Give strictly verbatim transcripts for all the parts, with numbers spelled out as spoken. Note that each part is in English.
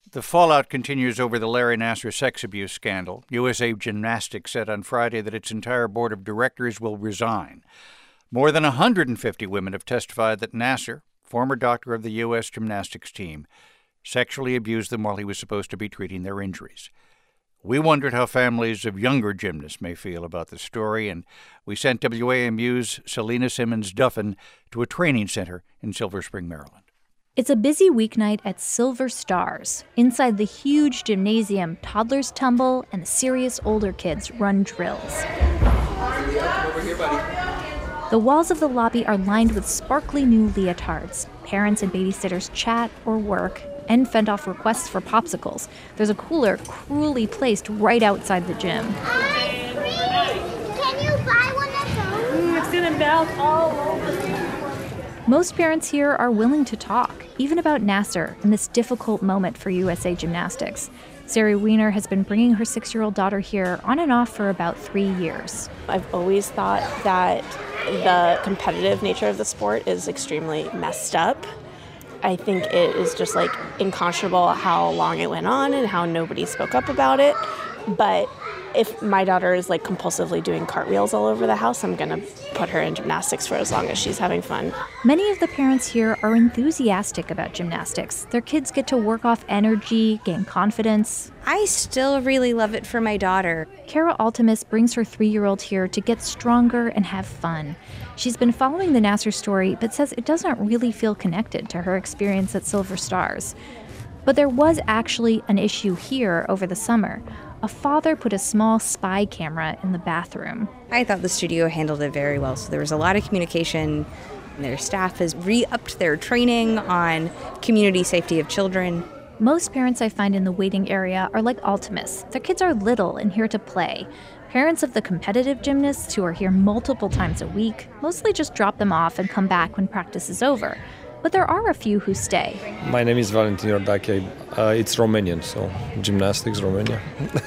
The fallout continues over the Larry Nassar sex abuse scandal. U S A Gymnastics said on Friday that its entire board of directors will resign. More than one hundred fifty women have testified that Nassar, former doctor of the U S gymnastics team, sexually abused them while he was supposed to be treating their injuries. We wondered how families of younger gymnasts may feel about the story, and we sent W A M U's Selena Simmons Duffin to a training center in Silver Spring, Maryland. It's a busy weeknight at Silver Stars. Inside the huge gymnasium, toddlers tumble and the serious older kids run drills. Over here, buddy. The walls of the lobby are lined with sparkly new leotards. Parents and babysitters chat or work and fend off requests for popsicles. There's a cooler cruelly placed right outside the gym. Ice cream! Can you buy one of those? Mm, it's gonna melt all over. Most parents here are willing to talk, even about Nassar and this difficult moment for U S A Gymnastics. Sari Weiner has been bringing her six-year-old daughter here on and off for about three years. I've always thought that the competitive nature of the sport is extremely messed up. I think it is just like unconscionable how long it went on and how nobody spoke up about it. But if my daughter is like compulsively doing cartwheels all over the house, I'm going to put her in gymnastics for as long as she's having fun. Many of the parents here are enthusiastic about gymnastics. Their kids get to work off energy, gain confidence. I still really love it for my daughter. Kara Altimus brings her three-year-old here to get stronger and have fun. She's been following the Nassar story, but says it doesn't really feel connected to her experience at Silver Stars. But there was actually an issue here over the summer. A father put a small spy camera in the bathroom. I thought the studio handled it very well, so there was a lot of communication. Their staff has re-upped their training on community safety of children. Most parents I find in the waiting area are like Altimus. Their kids are little and here to play. Parents of the competitive gymnasts who are here multiple times a week mostly just drop them off and come back when practice is over. But there are a few who stay. My name is Valentin Iordache. Uh, it's Romanian, so gymnastics, Romania.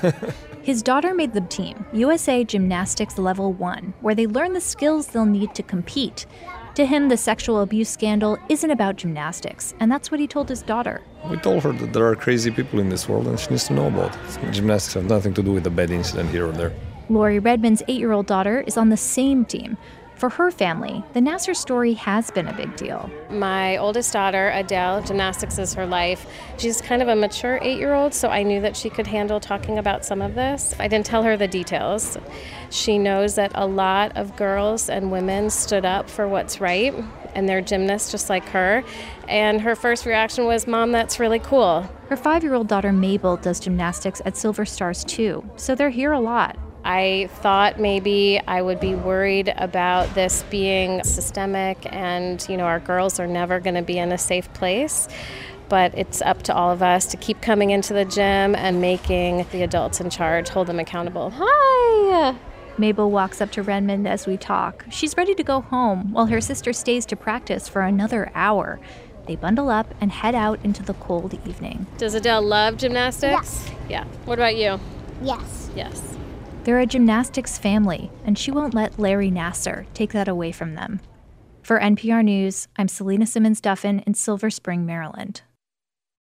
His daughter made the team, U S A Gymnastics Level one, where they learn the skills they'll need to compete. To him, the sexual abuse scandal isn't about gymnastics, and that's what he told his daughter. We told her that there are crazy people in this world and she needs to know about it. Gymnastics have nothing to do with a bad incident here or there. Lori Redmond's eight-year-old daughter is on the same team. For her family, the Nassar story has been a big deal. My oldest daughter, Adele, gymnastics is her life. She's kind of a mature eight-year-old, so I knew that she could handle talking about some of this. I didn't tell her the details. She knows that a lot of girls and women stood up for what's right, and they're gymnasts just like her. And her first reaction was, "Mom, that's really cool." Her five-year-old daughter, Mabel, does gymnastics at Silver Stars too, so they're here a lot. I thought maybe I would be worried about this being systemic and, you know, our girls are never going to be in a safe place. But it's up to all of us to keep coming into the gym and making the adults in charge hold them accountable. Hi! Mabel walks up to Redmond as we talk. She's ready to go home while her sister stays to practice for another hour. They bundle up and head out into the cold evening. Does Adele love gymnastics? Yes. Yeah. What about you? Yes. Yes. They're a gymnastics family, and she won't let Larry Nassar take that away from them. For N P R News, I'm Selena Simmons Duffin in Silver Spring, Maryland.